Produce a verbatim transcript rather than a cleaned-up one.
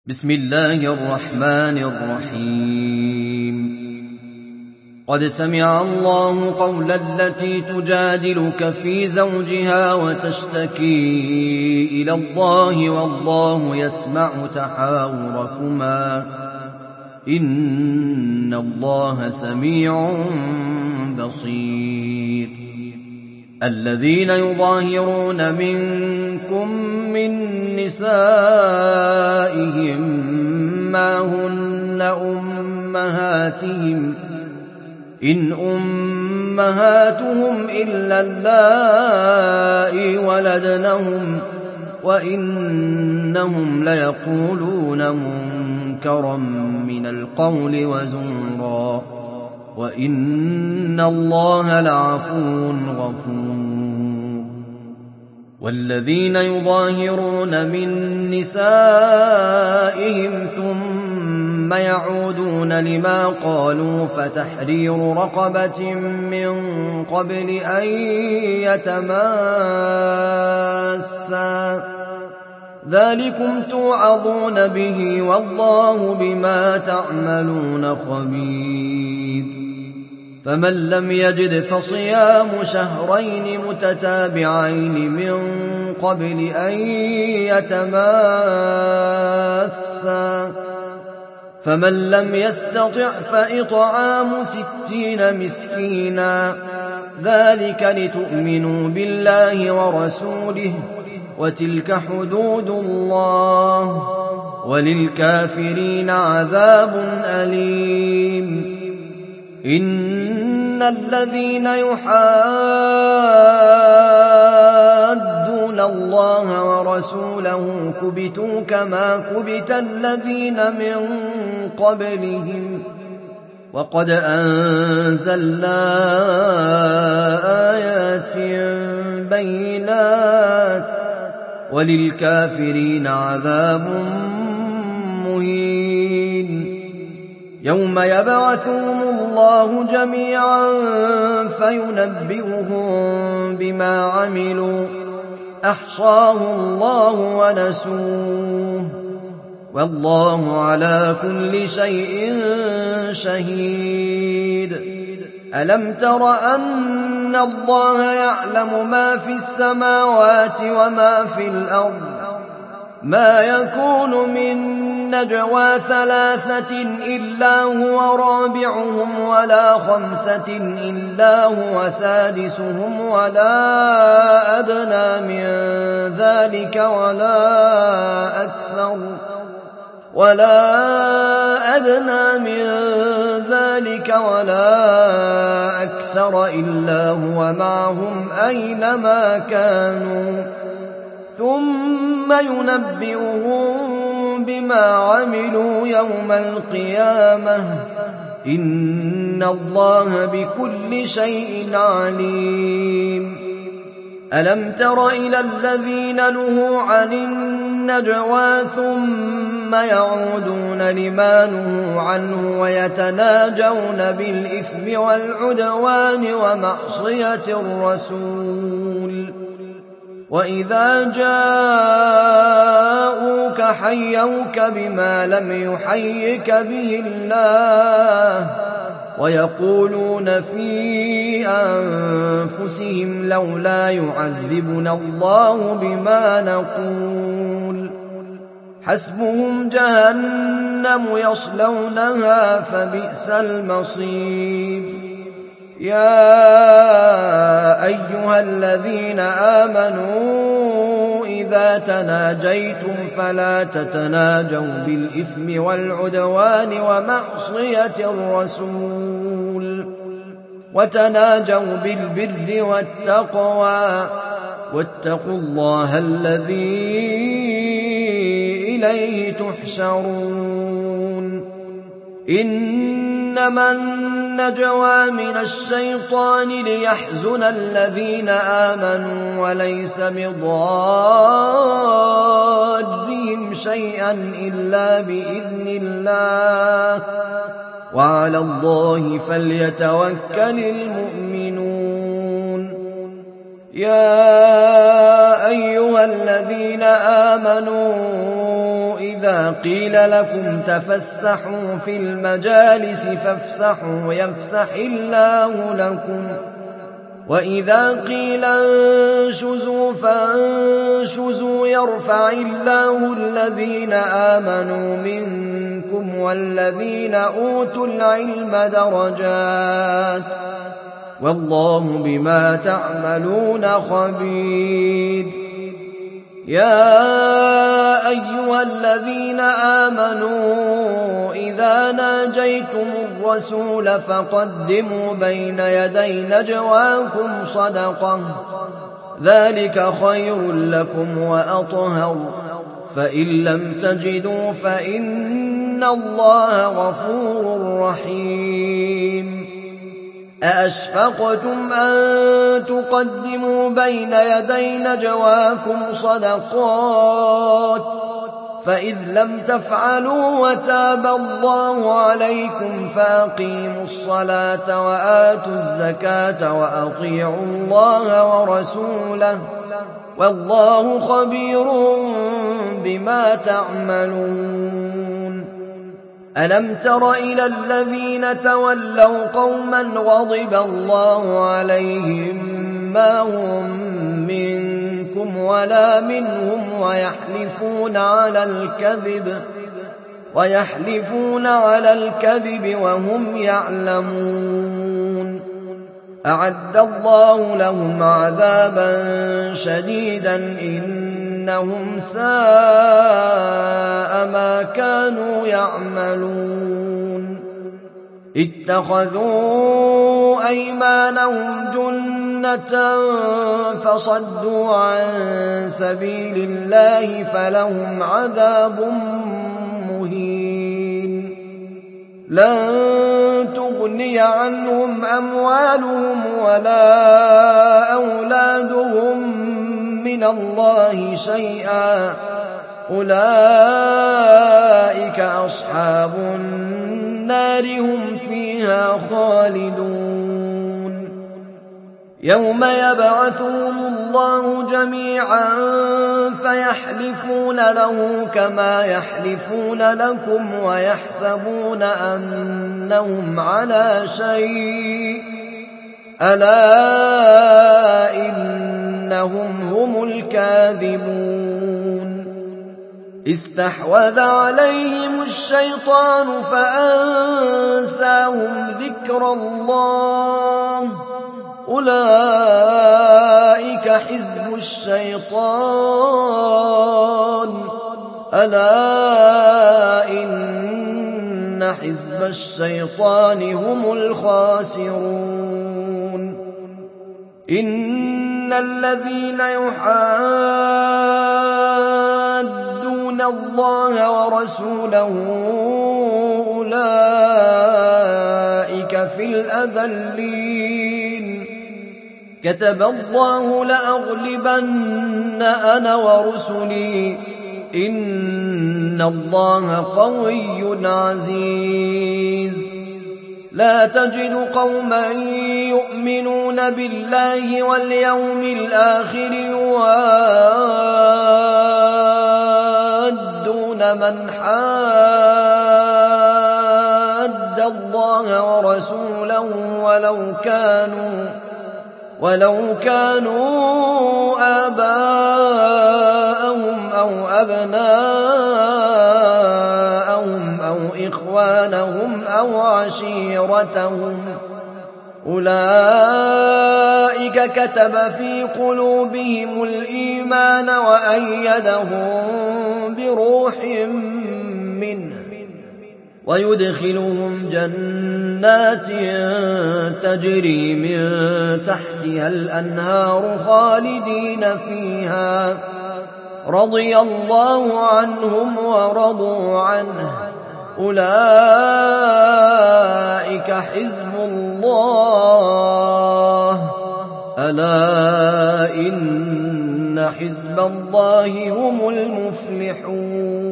بسم الله الرحمن الرحيم قد سمع الله قول التي تجادلك في زوجها وتشتكي إلى الله والله يسمع تحاوركما إن الله سميع بصير الذين يظاهرون منكم من نسائهم ما هن أمهاتهم إن أمهاتهم إلا اللائي ولدنهم وإنهم ليقولون منكرا من القول وزورا وإن الله لعفو غفور والذين يظاهرون من نسائهم ثم يعودون لما قالوا فتحرير رقبة من قبل أن يتماسا ذلكم توعظون به والله بما تعملون خبير فمن لم يجد فصيام شهرين متتابعين من قبل أن يتماسا فمن لم يستطع فإطعام ستين مسكينا ذلك لتؤمنوا بالله ورسوله وتلك حدود الله وللكافرين عذاب أليم إن الذين يحادون الله ورسوله كبتوا كما كبت الذين من قبلهم وقد أنزلنا آيات بينات وللكافرين عذاب مهين يوم يبعثهم الله جميعا فينبئهم بما عملوا أحصاه الله ونسوه والله على كل شيء شهيد ألم تر أن الله يعلم ما في السماوات وما في الأرض ما يكون من نجوى ثلاثة إلا هو رابعهم ولا خمسة إلا هو سادسهم ولا أدنى من ذلك ولا أكثر ولا أدنى من ذلك ولا أكثر إلا هو معهم أينما كانوا ثم ينبئهم بما عملوا يوم القيامة إن الله بكل شيء عليم ألم تر إلى الذين نهوا عن النجوى ثم يعودون لما نهوا عنه ويتناجون بالإثم والعدوان ومعصية الرسول وإذا جاءوك حيوك بما لم يحيك به الله ويقولون في أنفسهم لولا يعذبنا الله بما نقول حسبهم جهنم يصلونها فبئس المصير يا أيها الذين آمنوا إذا تناجيتم فلا تتناجوا بالإثم والعدوان ومعصية الرسول وتناجوا بالبر والتقوى واتقوا الله الذي إليه تحشرون إنما النجوى من الشيطان ليحزن الذين آمنوا وليس بضارهم شيئا إلا بإذن الله وعلى الله فليتوكل المؤمنون يا أيها الذين آمنوا إذا وإذا قيل لكم تفسحوا في المجالس فافسحوا يفسح الله لكم وإذا قيل انشزوا فانشزوا يرفع الله الذين آمنوا منكم والذين أوتوا العلم درجات والله بما تعملون خبير. يا أيها الذين آمنوا إذا ناجيتم الرسول فقدموا بين يدي نجواكم صدقة ذلك خير لكم وأطهر فإن لم تجدوا فإن الله غفور رحيم. أأشفقتم أن تقدموا بين يدي نجواكم صدقات فإذ لم تفعلوا وتاب الله عليكم فأقيموا الصلاة وآتوا الزكاة وأطيعوا الله ورسوله والله خبير بما تعملون. ألم تر إلى الذين تولوا قوما غضب الله عليهم ما هم منكم ولا منهم ويحلفون على الكذب ويحلفون على الكذب وهم يعلمون أعد الله لهم عذابا شديدا إنهم ساء ما كانوا يعملون. اتخذوا أيمانهم جنة فصدوا عن سبيل الله فلهم عذاب مهين. لن تغني عنهم أموالهم ولا أولادهم من الله شيئا أولئك أصحاب النار هم فيها خالدون. يوم يبعثهم الله جميعا فيحلفون له كما يحلفون لكم ويحسبون أنهم على شيء ألا إنهم هم الكاذبون. استحوذ عليهم الشيطان فأنساهم ذكر الله أولئك حزب الشيطان ألا إن حزب الشيطان هم الخاسرون. إن الذين يحادون الله ورسوله أولئك في الأذلين كتب الله لأغلبن أنا ورسلي إن الله قوي عزيز. لا تجد قوما يؤمنون بالله واليوم الآخر يوادون من حاد الله ورسوله ولو كانوا ولو كانوا آباءهم أو أبناءهم أو إخوانهم أو عشيرتهم أولئك كتب في قلوبهم الإيمان وأيدهم بروح منه ويدخلهم جنات تجري من تحتها الأنهار خالدين فيها رضي الله عنهم ورضوا عنه أولئك حزب الله ألا إن حزب الله هم المفلحون.